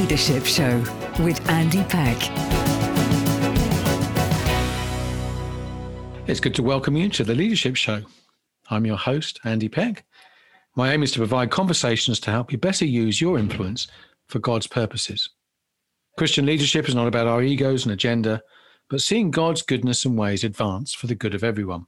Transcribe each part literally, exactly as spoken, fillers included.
Leadership Show with Andy Peck. It's good to welcome you to the Leadership Show. I'm your host, Andy Peck. My aim is to provide conversations to help you better use your influence for God's purposes. Christian leadership is not about our egos and agenda, but seeing God's goodness and ways advance for the good of everyone.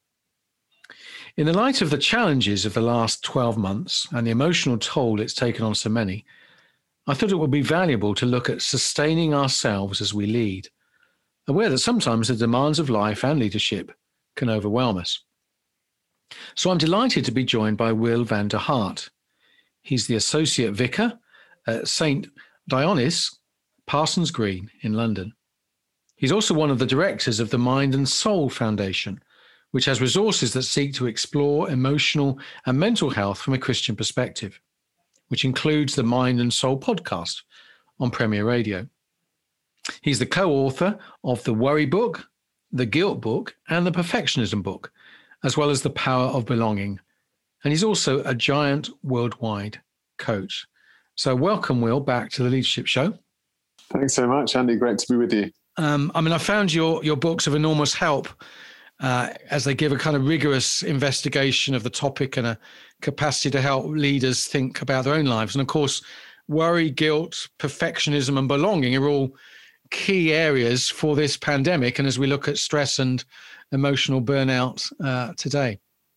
In the light of the challenges of the last twelve months and the emotional toll it's taken on so many, I thought it would be valuable to look at sustaining ourselves as we lead, aware that sometimes the demands of life and leadership can overwhelm us. So I'm delighted to be joined by Will van der Hart. He's the Associate Vicar at Saint Dionis, Parsons Green in London. He's also one of the directors of the Mind and Soul Foundation, which has resources that seek to explore emotional and mental health from a Christian perspective, which includes the Mind and Soul podcast on Premier Radio. He's the co-author of the Worry Book, the Guilt Book, and the Perfectionism Book, as well as the Power of Belonging. And he's also a giant worldwide coach. So welcome, Will, back to the Leadership Show. Thanks so much, Andy. Great to be with you. Um, I mean, I found your, your books of enormous help uh, as they give a kind of rigorous investigation of the topic and a capacity to help leaders think about their own lives. And of course, worry, guilt, perfectionism, and belonging are all key areas for this pandemic. And as we look at stress and emotional burnout uh, today.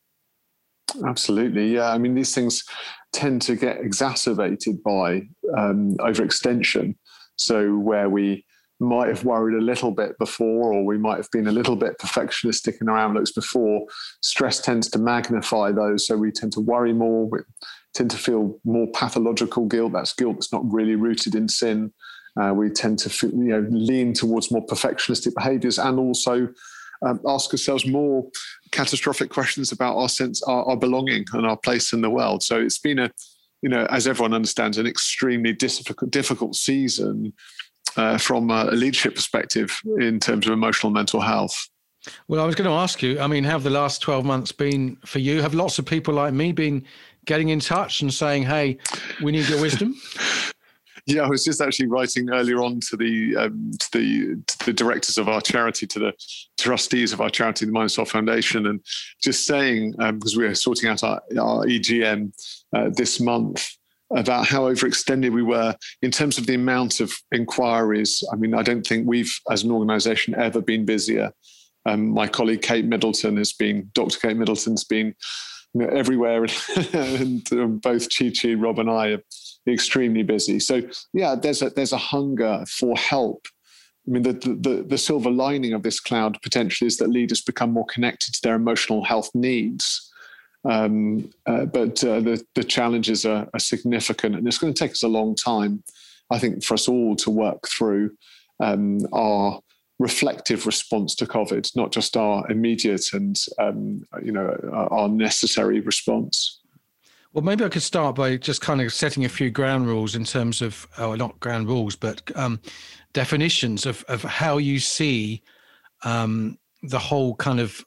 Absolutely. Yeah. I mean, these things tend to get exacerbated by um, overextension. So where we might have worried a little bit before, or we might have been a little bit perfectionistic in our outlooks before, stress tends to magnify those. So we tend to worry more, we tend to feel more pathological guilt. That's guilt that's not really rooted in sin. Uh, we tend to feel, you know, lean towards more perfectionistic behaviors, and also um, ask ourselves more catastrophic questions about our sense, our, our belonging and our place in the world. So it's been a, you know, as everyone understands, an extremely difficult, difficult season uh, from a leadership perspective in terms of emotional and mental health. Well, I was going to ask you, I mean, have the last twelve months been for you? Have lots of people like me been getting in touch and saying, hey, we need your wisdom? Yeah, I was just actually writing earlier on to the um, to the to the directors of our charity, to the trustees of our charity, the Mind and Soul Foundation, and just saying, um, because we're sorting out our, our E G M uh, this month, about how overextended we were in terms of the amount of inquiries. I mean, I don't think we've, as an organisation, ever been busier. Um, my colleague Kate Middleton has been, Doctor Kate Middleton's been, you know, everywhere, and um, both Chi Chi, Rob, and I are extremely busy. So yeah, there's a there's a hunger for help. I mean, the, the the silver lining of this cloud potentially is that leaders become more connected to their emotional health needs. Um, uh, but uh, the the challenges are, are significant, and it's going to take us a long time, I think, for us all to work through um, our reflective response to COVID, not just our immediate and um, you know our, our necessary response. Well, maybe I could start by just kind of setting a few ground rules in terms of, oh, not ground rules, but um, definitions of, of how you see um, the whole kind of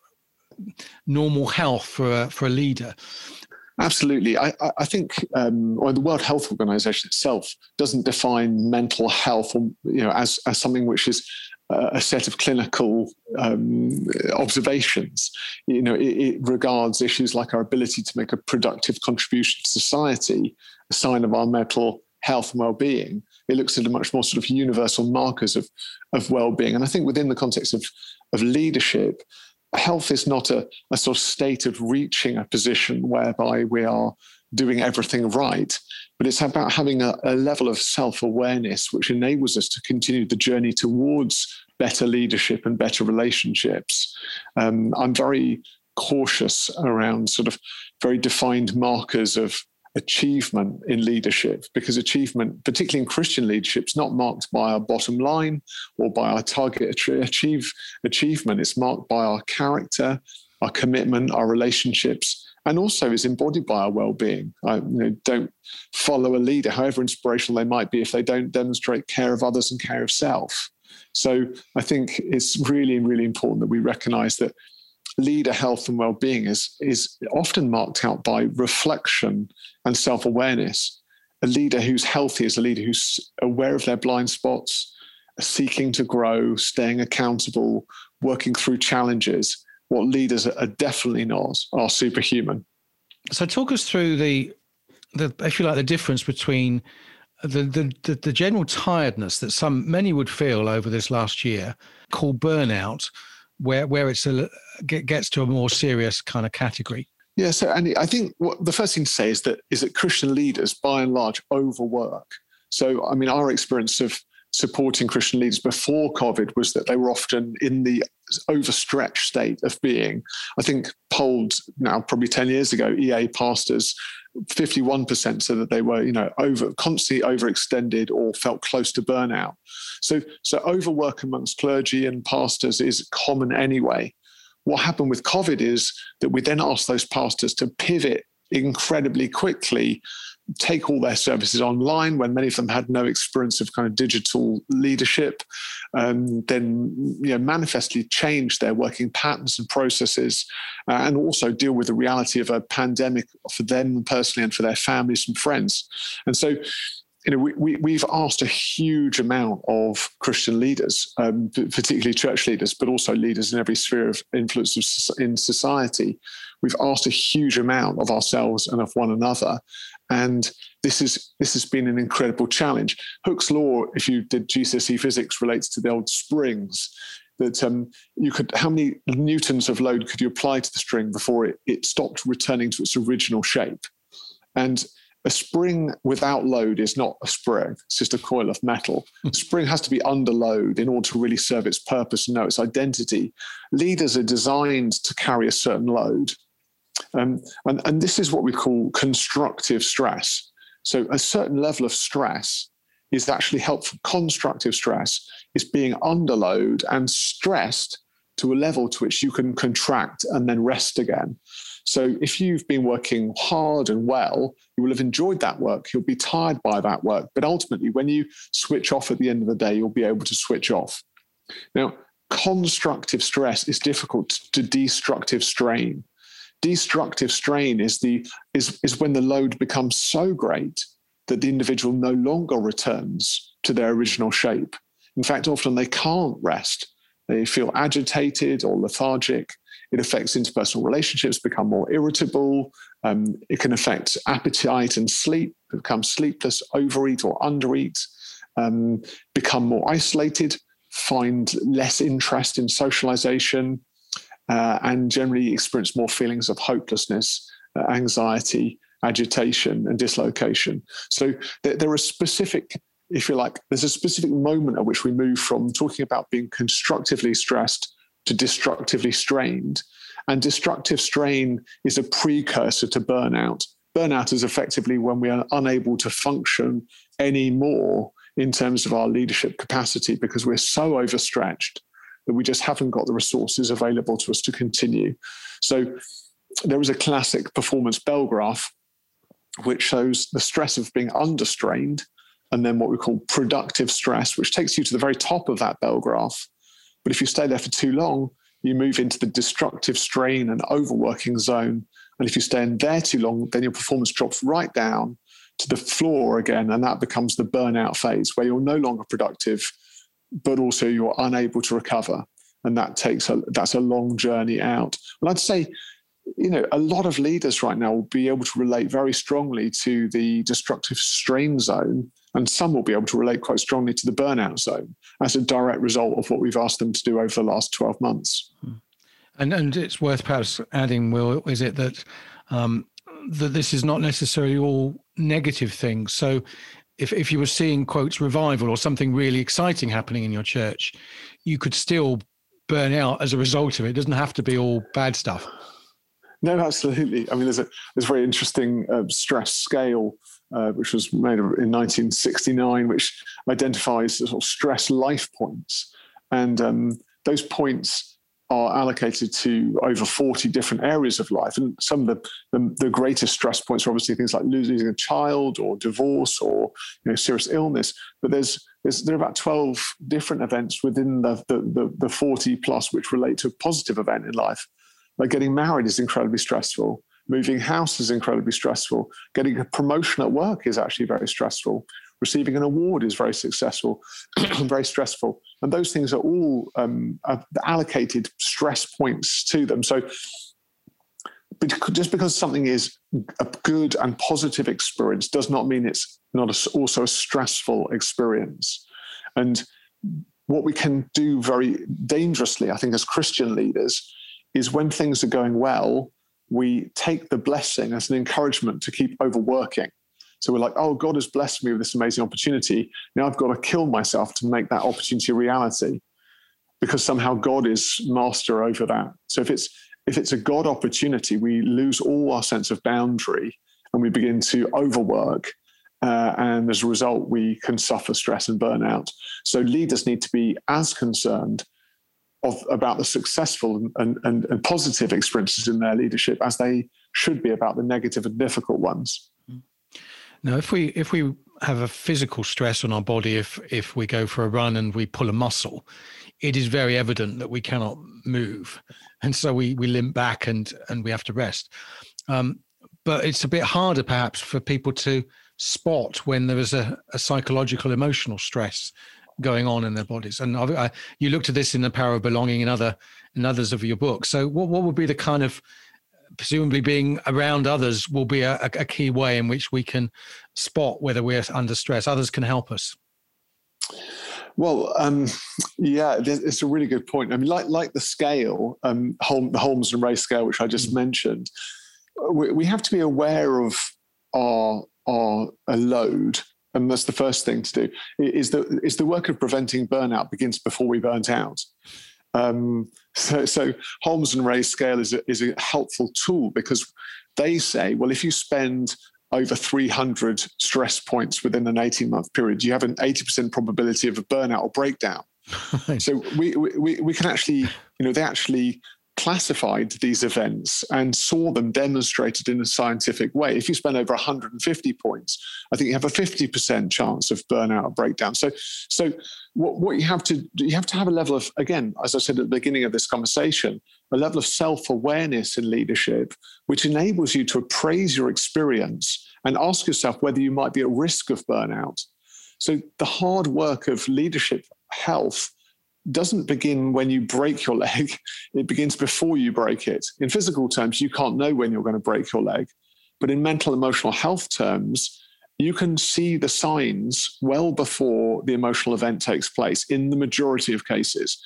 normal health for a, for a leader. Absolutely. I, I think um, or the World Health Organization itself doesn't define mental health, or, you know, as, as something which is uh, a set of clinical um, observations. You know, it, it regards issues like our ability to make a productive contribution to society a sign of our mental health and well-being. It looks at a much more sort of universal markers of, of well-being. And I think within the context of, of leadership, health is not a, a sort of state of reaching a position whereby we are doing everything right, but it's about having a, a level of self-awareness which enables us to continue the journey towards better leadership and better relationships. Um, I'm very cautious around sort of very defined markers of achievement in leadership, because achievement, particularly in Christian leadership, is not marked by our bottom line or by our target achieve, achievement. It's marked by our character, our commitment, our relationships, and also is embodied by our well-being. I you know, don't follow a leader, however inspirational they might be, if they don't demonstrate care of others and care of self. So I think it's really, really important that we recognize that leader health and well-being is, is often marked out by reflection and self-awareness. a leader who's healthy is a leader who's aware of their blind spots, seeking to grow, staying accountable, working through challenges. What leaders are definitely not are superhuman. So talk us through the, the if you like, the difference between the, the, the, the general tiredness that some many would feel over this last year, called burnout, where where it's a, gets to a more serious kind of category. Yeah, so Andy, I think what the first thing to say is that is that Christian leaders, by and large, overwork. So, I mean, our experience of supporting Christian leaders before COVID was that they were often in the overstretched state of being. I think polled now probably ten years ago, E A pastors, fifty-one percent said that they were, you know, over constantly overextended or felt close to burnout. So, so overwork amongst clergy and pastors is common anyway. What happened with COVID is that we then asked those pastors to pivot incredibly quickly, take all their services online when many of them had no experience of kind of digital leadership, um, then you know, manifestly change their working patterns and processes, uh, and also deal with the reality of a pandemic for them personally and for their families and friends. And so, you know, we, we, we've asked a huge amount of Christian leaders, um, particularly church leaders, but also leaders in every sphere of influence in society. We've asked a huge amount of ourselves and of one another. And this is this has been an incredible challenge. Hooke's law, if you did G C S E physics, relates to the old springs. That um, you could, how many newtons of load could you apply to the string before it, it stopped returning to its original shape? And a spring without load is not a spring. It's just a coil of metal. A spring has to be under load in order to really serve its purpose and know its identity. Leaders are designed to carry a certain load. Um, and, and this is what we call constructive stress. So a certain level of stress is actually helpful. Constructive stress is being under load and stressed to a level to which you can contract and then rest again. So if you've been working hard and well, you will have enjoyed that work. You'll be tired by that work. But ultimately, when you switch off at the end of the day, you'll be able to switch off. Now, constructive stress is difficult to destructive strain. Destructive strain is the is, is when the load becomes so great that the individual no longer returns to their original shape. In fact, often they can't rest. They feel agitated or lethargic. It affects interpersonal relationships, become more irritable. Um, it can affect appetite and sleep, become sleepless, overeat or undereat, um, become more isolated, find less interest in socialization, uh, and generally experience more feelings of hopelessness, uh, anxiety, agitation, and dislocation. So there, there are specific, if you like, there's a specific moment at which we move from talking about being constructively stressed to destructively strained. And destructive strain is a precursor to burnout. Burnout is effectively when we are unable to function anymore in terms of our leadership capacity because we're so overstretched that we just haven't got the resources available to us to continue. So there is a classic performance bell graph which shows the stress of being understrained and then what we call productive stress, which takes you to the very top of that bell graph. But if you stay there for too long, you move into the destructive strain and overworking zone. And if you stay in there too long, then your performance drops right down to the floor again. And that becomes the burnout phase where you're no longer productive, but also you're unable to recover. And that takes a, that's a long journey out. And I'd say, you know, a lot of leaders right now will be able to relate very strongly to the destructive strain zone. And some will be able to relate quite strongly to the burnout zone as a direct result of what we've asked them to do over the last twelve months. And and it's worth perhaps adding, Will, is it that um, that this is not necessarily all negative things? So if, if you were seeing, quotes, revival or something really exciting happening in your church, you could still burn out as a result of it. It doesn't have to be all bad stuff. No, absolutely. I mean, there's a there's a very interesting uh, stress scale Uh, which was made in nineteen sixty-nine, which identifies the sort of stress life points. And um, those points are allocated to over forty different areas of life. And some of the, the, the greatest stress points are obviously things like losing a child or divorce or you know, serious illness. But there's, there's there are about twelve different events within the, the, the, the forty plus which relate to a positive event in life. Like getting married is incredibly stressful. Moving house is incredibly stressful. Getting a promotion at work is actually very stressful. Receiving an award is very successful, very stressful. And those things are all um, are allocated stress points to them. So just because something is a good and positive experience does not mean it's not a, also a stressful experience. And what we can do very dangerously, I think, as Christian leaders, is when things are going well, we take the blessing as an encouragement to keep overworking. So we're like, oh, God has blessed me with this amazing opportunity. Now I've got to kill myself to make that opportunity a reality, because somehow God is master over that. So if it's if it's a God opportunity, we lose all our sense of boundary and we begin to overwork. Uh, and as a result, we can suffer stress and burnout. So leaders need to be as concerned of, about the successful and, and, and positive experiences in their leadership as they should be about the negative and difficult ones. Now, if we if we have a physical stress on our body, if if we go for a run and we pull a muscle, it is very evident that we cannot move, and so we we limp back and and we have to rest. Um, but it's a bit harder, perhaps, for people to spot when there is a, a psychological, emotional stress going on in their bodies. And I, I, you looked at this in The Power of Belonging and other in others of your books. So, what what would be the kind of, presumably being around others will be a, a key way in which we can spot whether we're under stress. Others can help us. Well, um, yeah, it's a really good point. I mean, like like the scale, um, Holm, the Holmes and Ray scale, which I just mm. mentioned, we, we have to be aware of our our a load, and that's the first thing to do. Is the is the work of preventing burnout begins before we burnt out. Um, so, so Holmes and Ray scale is a, is a helpful tool, because they say, well, if you spend over three hundred stress points within an eighteen month period, you have an eighty percent probability of a burnout or breakdown. So we, we, we can actually, you know, they actually classified these events and saw them demonstrated in a scientific way. If you spend over one hundred fifty points, I think you have a fifty percent chance of burnout or breakdown. So, so what, what you have to do, you have to have a level of, again, as I said at the beginning of this conversation, a level of self-awareness in leadership, which enables you to appraise your experience and ask yourself whether you might be at risk of burnout. So the hard work of leadership health doesn't begin when you break your leg. It begins before you break it. In physical terms, you can't know when you're going to break your leg. But in mental, emotional health terms, you can see the signs well before the emotional event takes place in the majority of cases.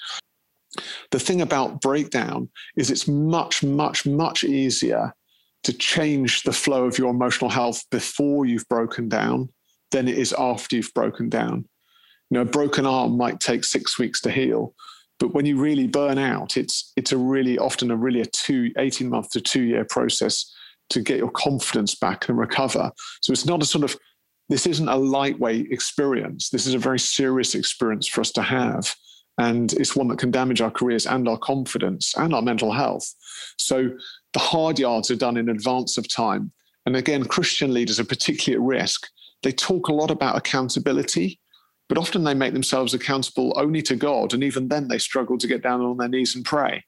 The thing about breakdown is it's much, much, much easier to change the flow of your emotional health before you've broken down than it is after you've broken down. You know, a broken arm might take six weeks to heal, but when you really burn out, it's it's a really often a really a two, eighteen month to two year process to get your confidence back and recover. So it's not a sort of, this isn't a lightweight experience. This is a very serious experience for us to have. And it's one that can damage our careers and our confidence and our mental health. So the hard yards are done in advance of time. And again, Christian leaders are particularly at risk. They talk a lot about accountability, but often they make themselves accountable only to God. And even then they struggle to get down on their knees and pray.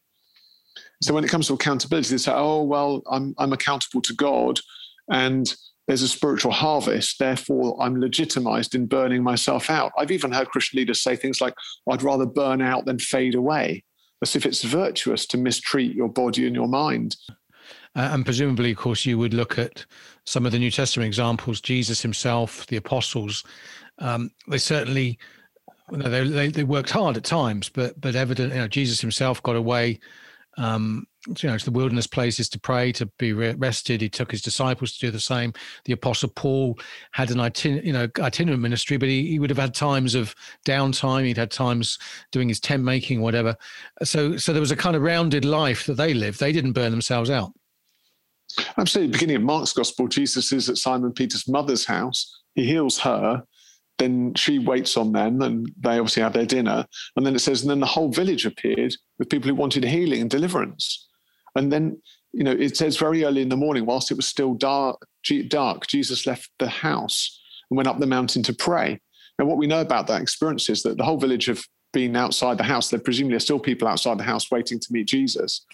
So when it comes to accountability, they say, oh, well, I'm, I'm accountable to God and there's a spiritual harvest. Therefore, I'm legitimized in burning myself out. I've even heard Christian leaders say things like, I'd rather burn out than fade away, as if it's virtuous to mistreat your body and your mind. Uh, and presumably, of course, you would look at some of the New Testament examples, Jesus himself, the apostles. Um, they certainly, you know, they, they they worked hard at times, but but evident, you know, Jesus himself got away, um, you know, to the wilderness places to pray, to be rested. He took his disciples to do the same. The Apostle Paul had an itinerant, you know, itinerant ministry, but he, he would have had times of downtime. He'd had times doing his tent making, whatever. So so there was a kind of rounded life that they lived. They didn't burn themselves out. Absolutely. Beginning of Mark's Gospel, Jesus is at Simon Peter's mother's house. He heals her. Then she waits on them and they obviously have their dinner. And then it says, and then the whole village appeared with people who wanted healing and deliverance. And then, you know, it says very early in the morning, whilst it was still dark, dark, Jesus left the house and went up the mountain to pray. Now, what we know about that experience is that the whole village have been outside the house. There presumably are still people outside the house waiting to meet Jesus.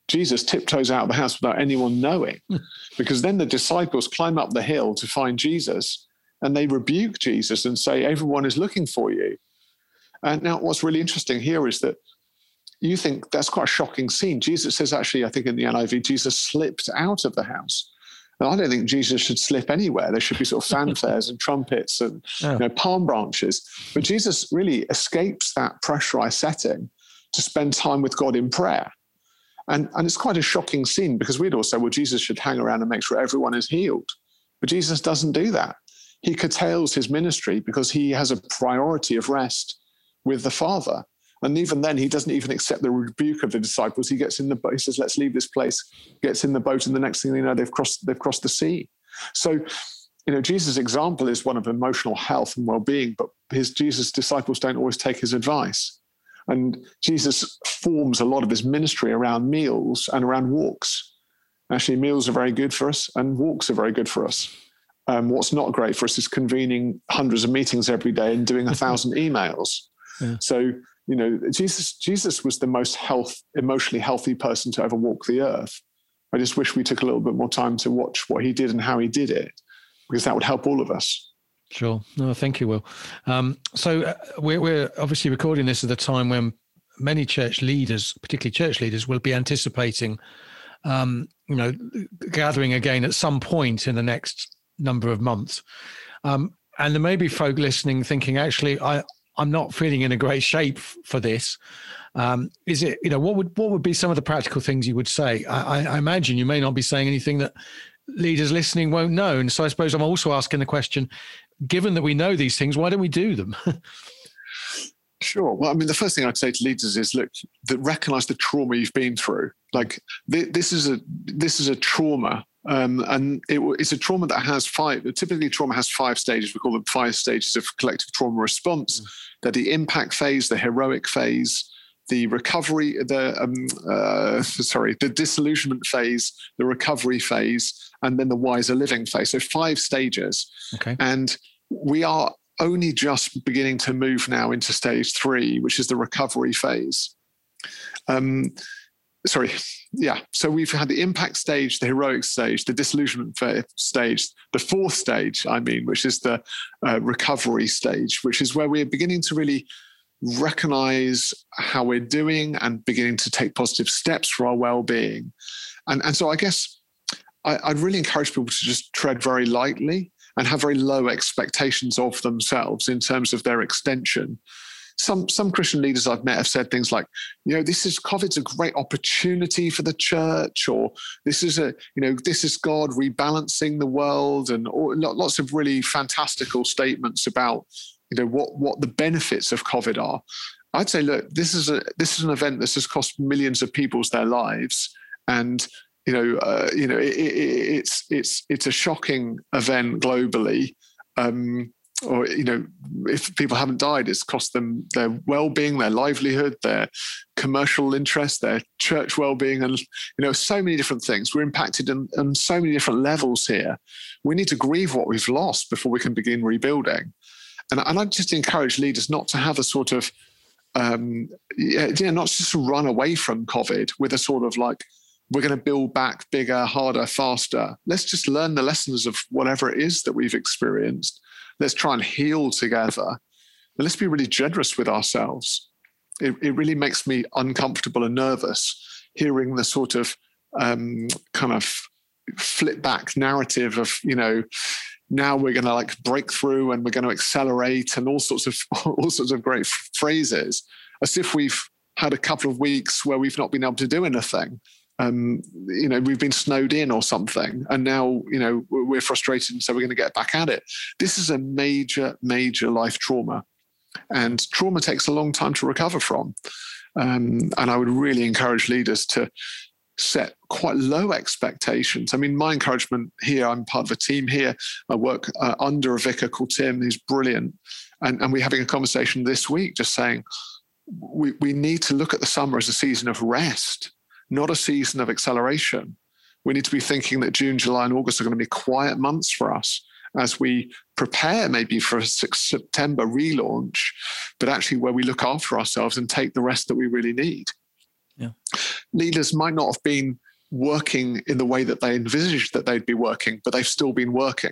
Jesus tiptoes out of the house without anyone knowing, because then the disciples climb up the hill to find Jesus, and they rebuke Jesus and say, everyone is looking for you. And now what's really interesting here is that you think that's quite a shocking scene. Jesus says, actually, I think in the N I V, Jesus slipped out of the house. Now, I don't think Jesus should slip anywhere. There should be sort of fanfares and trumpets and oh. you know, palm branches. But Jesus really escapes that pressurized setting to spend time with God in prayer. And, and it's quite a shocking scene, because we'd all say, well, Jesus should hang around and make sure everyone is healed. But Jesus doesn't do that. He curtails his ministry because he has a priority of rest with the Father. And even then, he doesn't even accept the rebuke of the disciples. He gets in the boat, he says, let's leave this place, gets in the boat, and the next thing you know, they've crossed, they've crossed the sea. So, you know, Jesus' example is one of emotional health and well-being, but his Jesus' disciples don't always take his advice. And Jesus forms a lot of his ministry around meals and around walks. Actually, meals are very good for us, and walks are very good for us. Um, what's not great for us is convening hundreds of meetings every day and doing a thousand emails. Yeah. So, you know, Jesus, Jesus was the most health, emotionally healthy person to ever walk the earth. I just wish we took a little bit more time to watch what he did and how he did it, because that would help all of us. Sure. No, thank you, Will. Um, so uh, we're, we're obviously recording this at a time when many church leaders, particularly church leaders, will be anticipating, um, you know, gathering again at some point in the next number of months. Um, and there may be folk listening thinking, actually, I, I'm not feeling in a great shape for this. Um, is it, you know, what would what would be some of the practical things you would say? I, I imagine you may not be saying anything that leaders listening won't know. And so I suppose I'm also asking the question, given that we know these things, why don't we do them? Sure. Well, I mean, the first thing I'd say to leaders is, look, that recognize the trauma you've been through. Like th- this is a this is a trauma. Um, and it, it's a trauma that has five, typically trauma has five stages. We call them five stages of collective trauma response. Mm. They're the impact phase, the heroic phase, the recovery, the, um, uh, sorry, the disillusionment phase, the recovery phase, and then the wiser living phase. So five stages. Okay. And we are only just beginning to move now into stage three, which is the recovery phase. Um, Sorry, yeah. So we've had the impact stage, the heroic stage, the disillusionment stage, the fourth stage, I mean, which is the uh, recovery stage, which is where we're beginning to really recognize how we're doing and beginning to take positive steps for our well-being. And, and so I guess I, I'd really encourage people to just tread very lightly and have very low expectations of themselves in terms of their extension. Some some Christian leaders I've met have said things like, you know, this is COVID's a great opportunity for the church, or this is a, you know, this is God rebalancing the world, and or lots of really fantastical statements about, you know, what what the benefits of COVID are. I'd say, look, this is a this is an event that's just cost millions of people's their lives, and you know, uh, you know, it, it, it's it's it's a shocking event globally. Um, Or, you know, if people haven't died, it's cost them their well-being, their livelihood, their commercial interest, their church well-being, and, you know, so many different things. We're impacted on, on so many different levels here. We need to grieve what we've lost before we can begin rebuilding. And, and I just encourage leaders not to have a sort of, um, yeah, yeah, not just to run away from COVID with a sort of like, we're going to build back bigger, harder, faster. Let's just learn the lessons of whatever it is that we've experienced. Let's try and heal together. And let's be really generous with ourselves. It, it really makes me uncomfortable and nervous hearing the sort of um, kind of flip back narrative of, you know, now we're going to like break through and we're going to accelerate and all sorts of all sorts of great f- phrases, as if we've had a couple of weeks where we've not been able to do anything. Um, you know, we've been snowed in or something, and now, you know, we're frustrated, and so we're going to get back at it. This is a major, major life trauma, and trauma takes a long time to recover from. Um, and I would really encourage leaders to set quite low expectations. I mean, my encouragement here, I'm part of a team here. I work uh, under a vicar called Tim, who's brilliant. And, and we're having a conversation this week just saying we, we need to look at the summer as a season of rest, not a season of acceleration. We need to be thinking that June, July, and August are going to be quiet months for us as we prepare maybe for a September relaunch, but actually where we look after ourselves and take the rest that we really need. Yeah. Leaders might not have been working in the way that they envisaged that they'd be working, but they've still been working.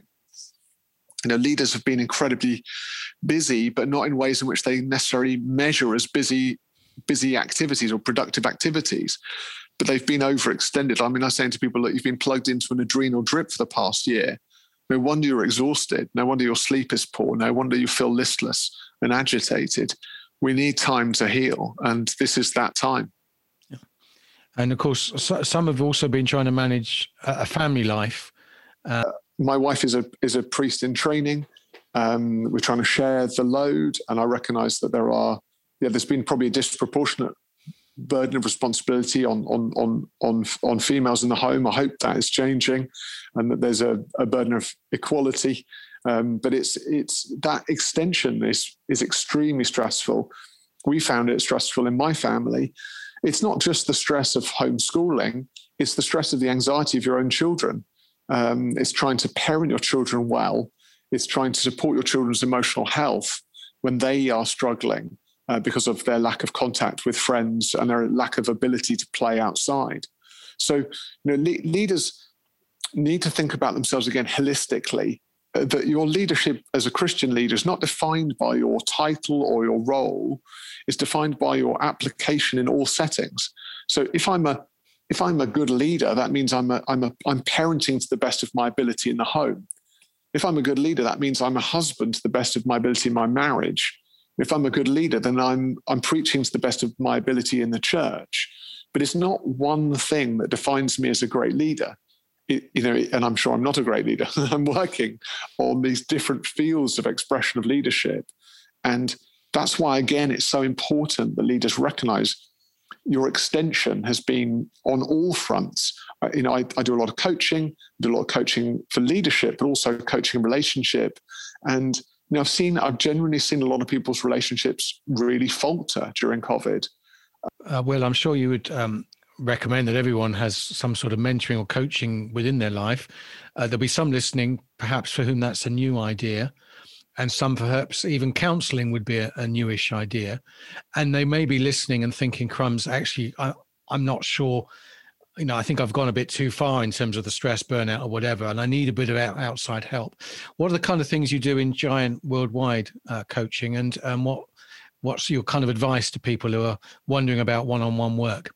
You know, leaders have been incredibly busy, but not in ways in which they necessarily measure as busy, busy activities or productive activities. But they've been overextended. I mean, I was saying to people that you've been plugged into an adrenal drip for the past year. No wonder you're exhausted. No wonder your sleep is poor. No wonder you feel listless and agitated. We need time to heal, and this is that time. Yeah. And of course, so, some have also been trying to manage a, a family life. Uh, uh, my wife is a is a priest in training. Um, we're trying to share the load, and I recognise that there are yeah, there's been probably a disproportionate burden of responsibility on on on on on females in the home. I hope that is changing, and that there's a, a burden of equality. Um, but it's it's that extension is is extremely stressful. We found it stressful in my family. It's not just the stress of homeschooling; it's the stress of the anxiety of your own children. Um, it's trying to parent your children well. It's trying to support your children's emotional health when they are struggling uh, because of their lack of contact with friends and their lack of ability to play outside. So, you know, le- leaders need to think about themselves again holistically. Uh, that your leadership as a Christian leader is not defined by your title or your role; it's defined by your application in all settings. So, if I'm a If I'm a good leader, that means I'm a, I'm a, I'm parenting to the best of my ability in the home. If I'm a good leader, that means I'm a husband to the best of my ability in my marriage. If I'm a good leader, then I'm I'm preaching to the best of my ability in the church. But it's not one thing that defines me as a great leader. It, you know, and I'm sure I'm not a great leader. I'm working on these different fields of expression of leadership, and that's why again it's so important that leaders recognise your extension has been on all fronts. Uh, you know, I, I do a lot of coaching, do a lot of coaching for leadership, but also coaching relationship. And you know, I've seen, I've genuinely seen a lot of people's relationships really falter during COVID. Uh, well, I'm sure you would um, recommend that everyone has some sort of mentoring or coaching within their life. Uh, there'll be some listening, perhaps for whom that's a new idea. And some perhaps even counselling would be a, a newish idea. And they may be listening and thinking, crumbs, actually, I, I'm not sure, you know, I think I've gone a bit too far in terms of the stress, burnout or whatever, and I need a bit of out, outside help. What are the kind of things you do in Giant Worldwide uh, coaching, and um, what what's your kind of advice to people who are wondering about one-on-one work?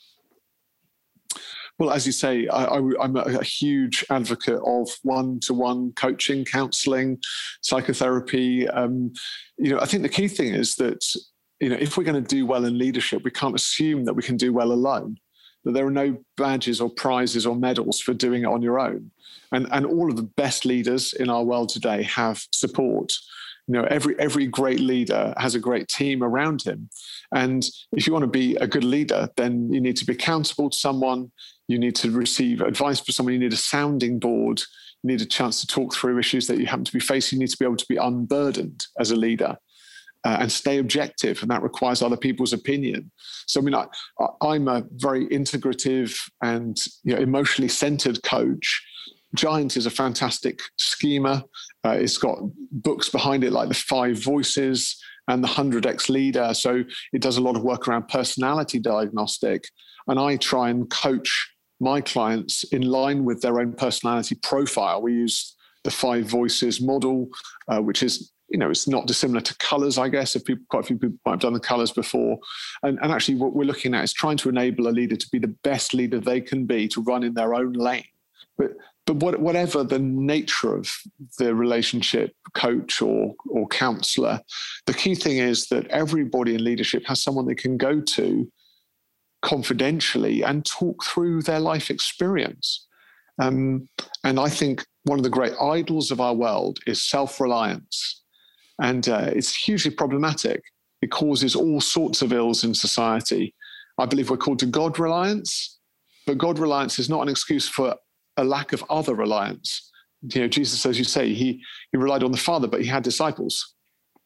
Well, as you say, I, I, I'm a, a huge advocate of one-to-one coaching, counselling, psychotherapy. Um, you know, I think the key thing is that, you know, if we're going to do well in leadership, we can't assume that we can do well alone, that there are no badges or prizes or medals for doing it on your own. And, and all of the best leaders in our world today have support. You know, every every great leader has a great team around him. And if you want to be a good leader, then you need to be accountable to someone. You need to receive advice from someone. You need a sounding board. You need a chance to talk through issues that you happen to be facing. You need to be able to be unburdened as a leader uh, and stay objective. And that requires other people's opinion. So, I mean, I, I'm a very integrative and, you know, emotionally centered coach. Giant is a fantastic schema. Uh, it's got books behind it like The Five Voices and The one hundred X Leader. So it does a lot of work around personality diagnostic. And I try and coach my clients in line with their own personality profile. We use the Five Voices model, uh, which is, you know, it's not dissimilar to colours, I guess. If people, quite a few people might have done the colours before. And, and actually what we're looking at is trying to enable a leader to be the best leader they can be, to run in their own lane. But But what, whatever the nature of the relationship coach or or counsellor, the key thing is that everybody in leadership has someone they can go to confidentially and talk through their life experience. Um, and I think one of the great idols of our world is self-reliance. And uh, it's hugely problematic. It causes all sorts of ills in society. I believe we're called to God reliance, but God reliance is not an excuse for a lack of other reliance. You know, Jesus, as you say, he he relied on the Father, but he had disciples.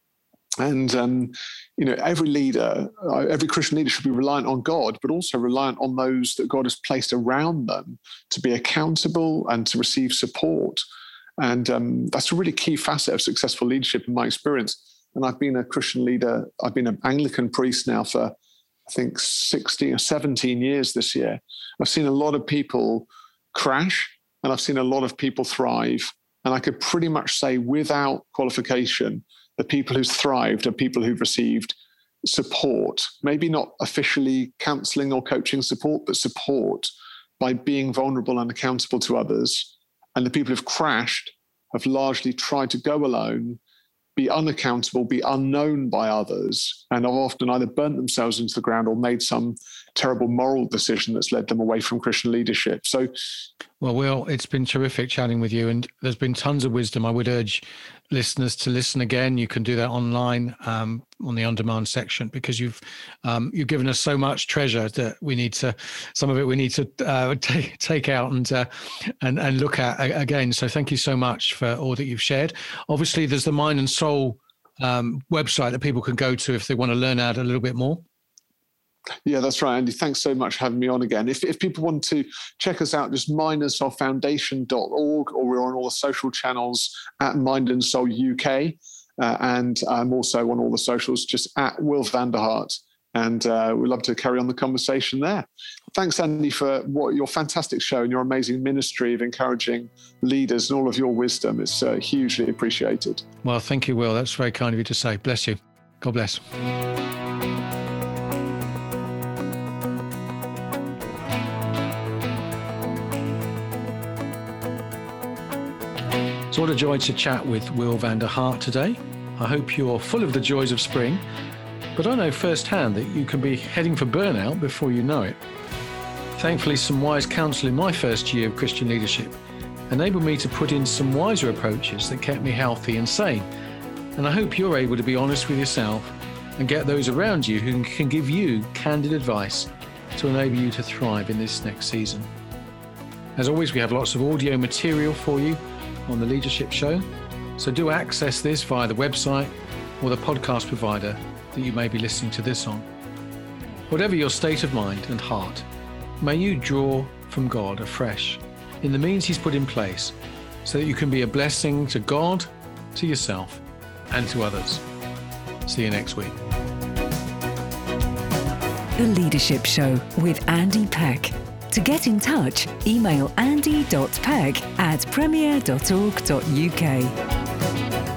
And, um, you know, every leader, uh, every Christian leader should be reliant on God, but also reliant on those that God has placed around them to be accountable and to receive support. And um, that's a really key facet of successful leadership in my experience. And I've been a Christian leader. I've been an Anglican priest now for I think, sixteen or seventeen years this year. I've seen a lot of people crash, and I've seen a lot of people thrive. And I could pretty much say without qualification, the people who've thrived are people who've received support, maybe not officially counseling or coaching support, but support by being vulnerable and accountable to others. And the people who've crashed have largely tried to go alone, be unaccountable, be unknown by others, and have often either burnt themselves into the ground or made some terrible moral decision that's led them away from Christian leadership. So, well, Will, it's been terrific chatting with you, and there's been tons of wisdom. I would urge listeners to listen again. You can do that online um, on the on-demand section, because you've um, you've given us so much treasure that we need to, some of it we need to uh, take take out and uh, and and look at again. So thank you so much for all that you've shared. Obviously, there's the Mind and Soul um, website that people can go to if they want to learn out a little bit more. Yeah, that's right, Andy. Thanks so much for having me on again. If if people want to check us out, just mind and soul foundation dot org, or we're on all the social channels at Mind and Soul U K. Uh, and I'm also on all the socials, just at Will van der Hart. And uh, we'd love to carry on the conversation there. Thanks, Andy, for what your fantastic show and your amazing ministry of encouraging leaders and all of your wisdom. It's uh, hugely appreciated. Well, thank you, Will. That's very kind of you to say. Bless you. God bless. It's what a joy to chat with Will van der Hart today. I hope you're full of the joys of spring, but I know firsthand that you can be heading for burnout before you know it. Thankfully, some wise counsel in my first year of Christian leadership enabled me to put in some wiser approaches that kept me healthy and sane. And I hope you're able to be honest with yourself and get those around you who can give you candid advice to enable you to thrive in this next season. As always, we have lots of audio material for you on the Leadership Show, so do access this via the website or the podcast provider that you may be listening to this on. Whatever your state of mind and heart, may you draw from God afresh in the means He's put in place so that you can be a blessing to God, to yourself, and to others. See you next week. The Leadership Show with Andy Peck. To get in touch, email andy dot peck at premier dot org dot uk.